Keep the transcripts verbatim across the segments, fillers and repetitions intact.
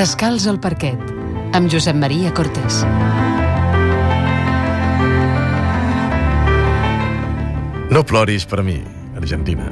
Descalç al parquet, amb Josep Maria Cortés. No ploris per mi, Argentina.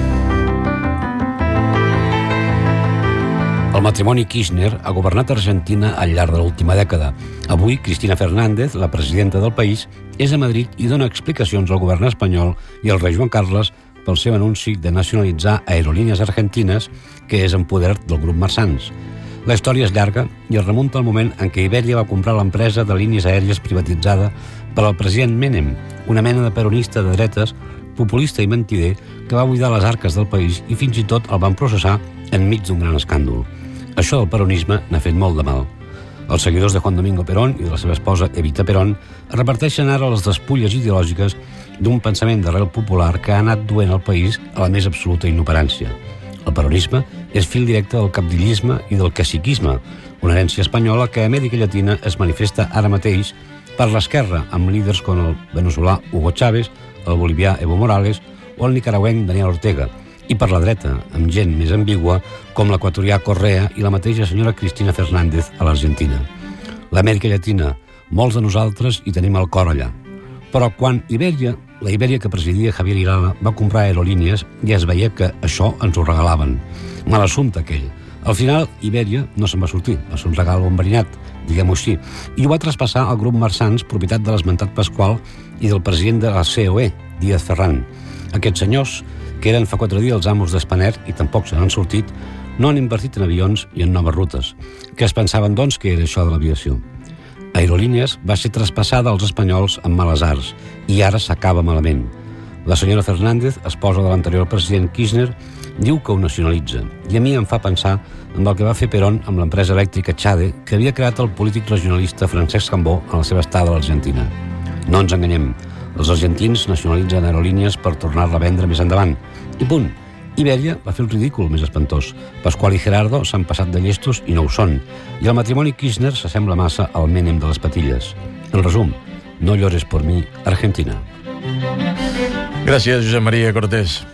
El matrimoni Kirchner ha governat Argentina al llarg de l'última dècada. Avui, Cristina Fernández, la presidenta del país, és a Madrid i dona explicacions al govern espanyol i al rei Joan Carles pel seu anunci de nacionalitzar Aerolíneas Argentinas, que és en poder del grup Marsans. La història és llarga i es remunta al moment en què Iberia va comprar l'empresa de línies aèries privatitzada per al president Menem, una mena de peronista de dretes, populista i mentider, que va buidar les arques del país i fins i tot el van processar enmig d'un gran escàndol. Això del peronisme n'ha fet molt de mal. Els seguidors de Juan Domingo Perón i de la seva esposa Evita Perón reparteixen ara les despulles ideològiques d'un pensament d'arrel popular que ha anat duent el país a la més absoluta inoperància. El peronisme és fil directe del cabdillisme i del caciquisme, una herència espanyola que a Amèrica Llatina es manifesta ara mateix per l'esquerra, amb líders com el veneçolà Hugo Chávez, el bolivià Evo Morales o el nicaragüenc Daniel Ortega, i per la dreta, amb gent més ambigua, com l'equatorià Correa i la mateixa senyora Cristina Fernández a l'Argentina. L'Amèrica Llatina, molts de nosaltres hi tenim el cor allà. Però quan Iberia, la Iberia que presidia Javier Irala, va comprar Aerolíneas, ja es veia que això ens ho regalaven. Mal assumpte aquell. Al final, Iberia no se'n va sortir, va ser un regal bomberinat, diguem-ho així, i ho va traspassar al grup Marsans, propietat de l'esmentat Pasqual i del president de la C O E, Díaz Ferran. Aquests senyors, que eren fa quatre dies els amos d'Spanair i tampoc se n'han sortit, no han invertit en avions i en noves rutes. Què es pensaven, doncs, que era això de l'aviació? Aerolíneas va ser traspassada als espanyols amb males arts i ara s'acaba malament. La senyora Fernández, esposa de l'anterior president Kirchner, diu que ho nacionalitza i a mi em fa pensar en el que va fer Perón amb l'empresa elèctrica Chade que havia creat el polític regionalista Francesc Cambó en la seva estada a l'Argentina. No ens enganyem. Els argentins nacionalitzen Aerolíneas per tornar-la a vendre més endavant. I punt. Iberia va fer el ridícul més espantós. Pasqual i Gerardo s'han passat de llestos i no ho són. I el matrimoni Kirchner s'assembla massa al Menem de les patilles. En resum, no llores por mi, Argentina. Gràcies, Josep Maria Cortés.